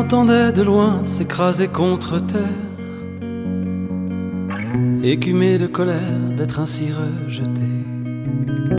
l'entendait de loin s'écraser contre terre, écumé de colère d'être ainsi rejeté.